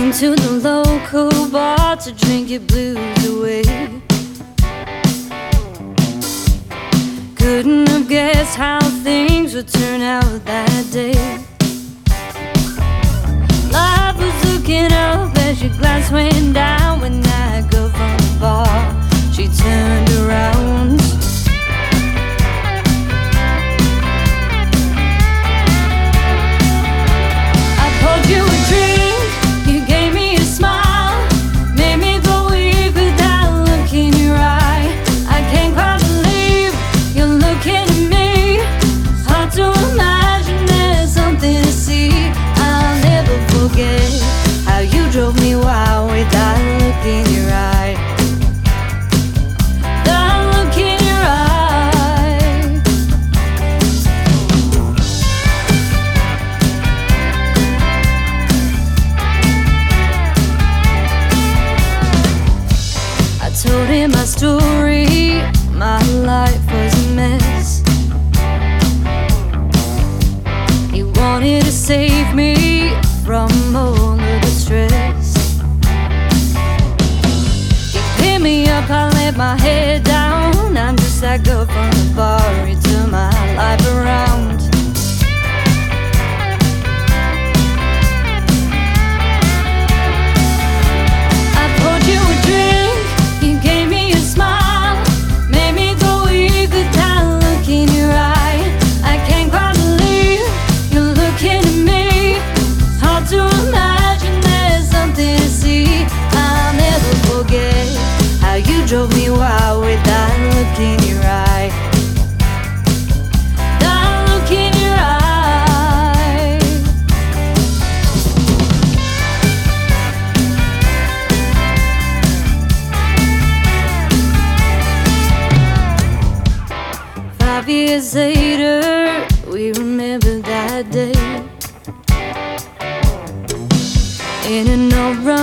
to the local bar to drink your blues away. Couldn't have guessed how things would turn out that day. Life was looking up as your glass went down. When that girl from the bar, she turned around. I poured you a drink, you gave me a smile, made me go weak with that look in your eye. I can't quite believe you're looking at me. Hard to imagine there's something to see. I'll never forget how you drove me wild with that look in your eye. That look in your eye. I told him my story, my life was a mess. He wanted to save me from all of the stress. He picked me up, I let my head down. I'm just that girl from the bar, he turned my life around. I poured you a drink, you gave me a smile, made me go weak with that look in your eye. I can't quite believe you're looking at me. Hard to imagine there's something to see. I'll never forget how you drove me wild with that look in your eye. That look in your eye. Five years later, we remember that day. In an old